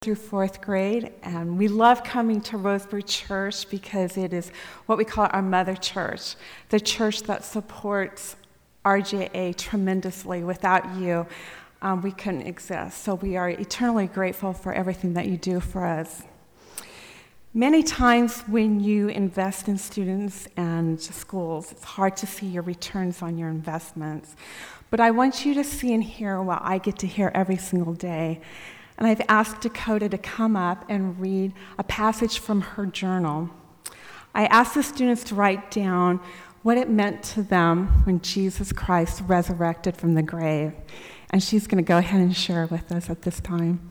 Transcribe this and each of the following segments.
through fourth grade, and we love coming to Roseburg Church because it is what we call our mother church, the church that supports RJA tremendously. Without you, we couldn't exist. So we are eternally grateful for everything that you do for us. Many times when you invest in students and schools, it's hard to see your returns on your investments. But I want you to see and hear what I get to hear every single day. And I've asked Dakota to come up and read a passage from her journal. I asked the students to write down what it meant to them when Jesus Christ resurrected from the grave. And she's going to go ahead and share with us at this time.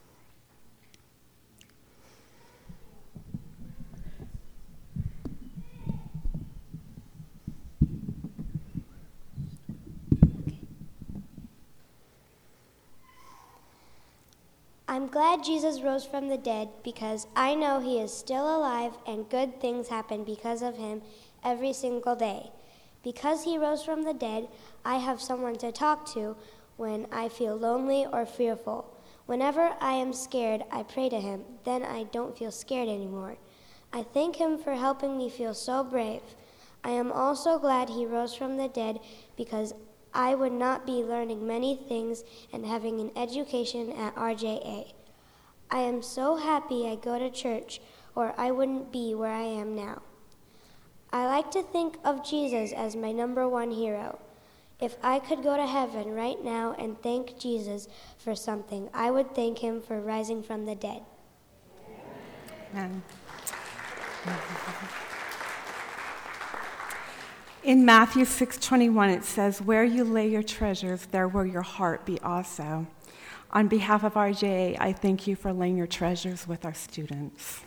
I'm glad Jesus rose from the dead because I know he is still alive and good things happen because of him every single day. Because he rose from the dead, I have someone to talk to when I feel lonely or fearful. Whenever I am scared, I pray to him. Then I don't feel scared anymore. I thank him for helping me feel so brave. I am also glad he rose from the dead because I would not be learning many things and having an education at RJA. I am so happy I go to church, or I wouldn't be where I am now. I like to think of Jesus as my number one hero. If I could go to heaven right now and thank Jesus for something, I would thank him for rising from the dead. Amen. In Matthew 6:21, it says, "Where you lay your treasures, there will your heart be also." On behalf of RJA, I thank you for laying your treasures with our students.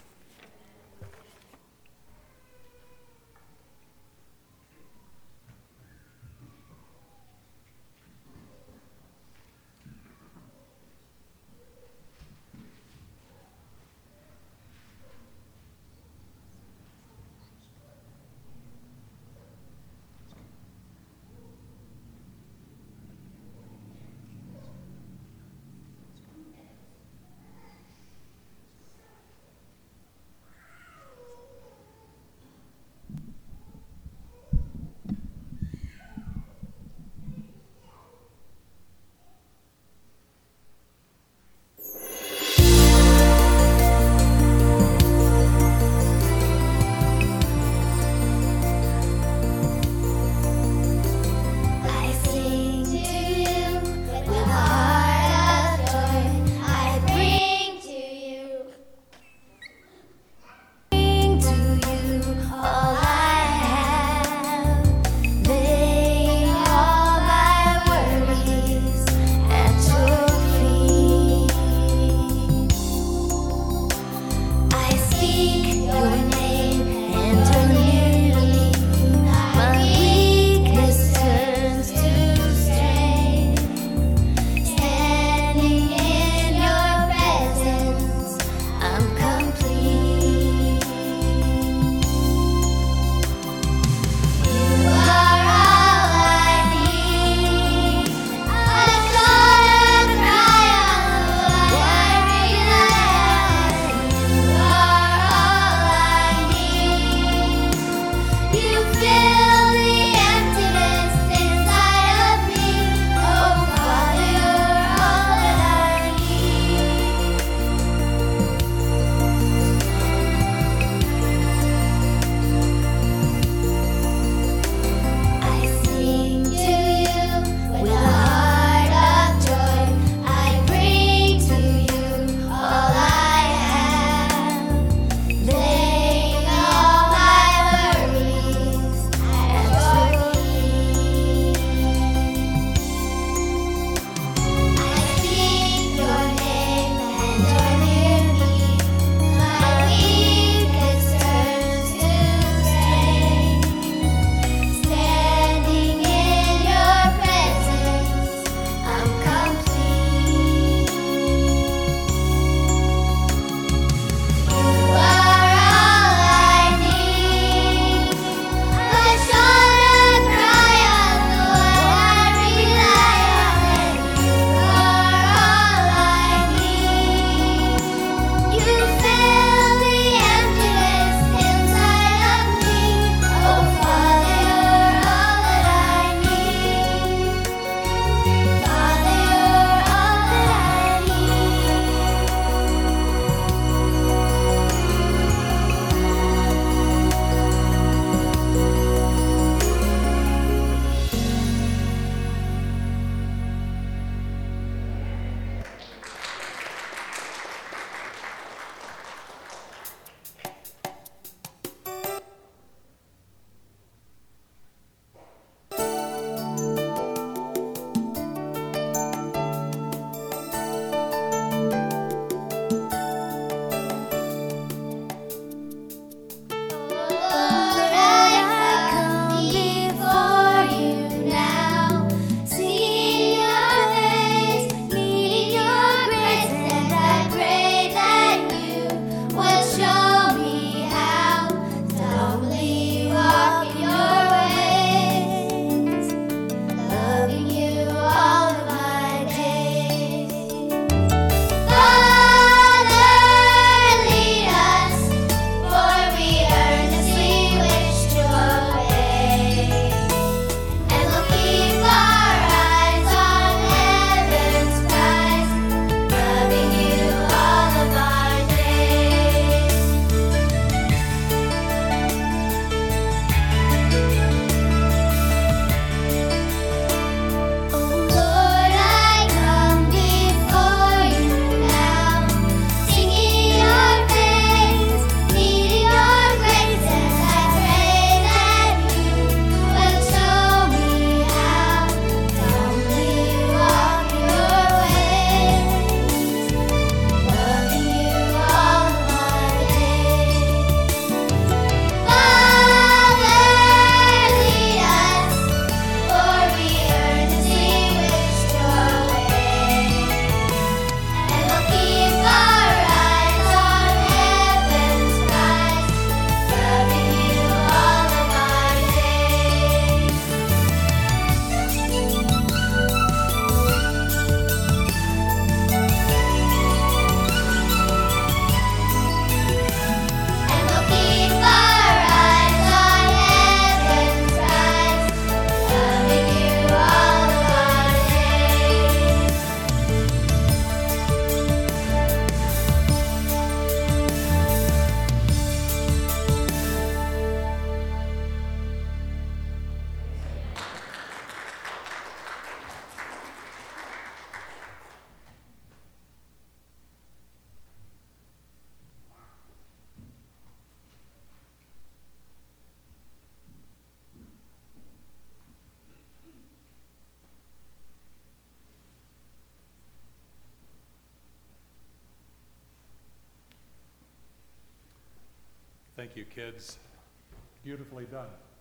Thank you, kids. Beautifully done.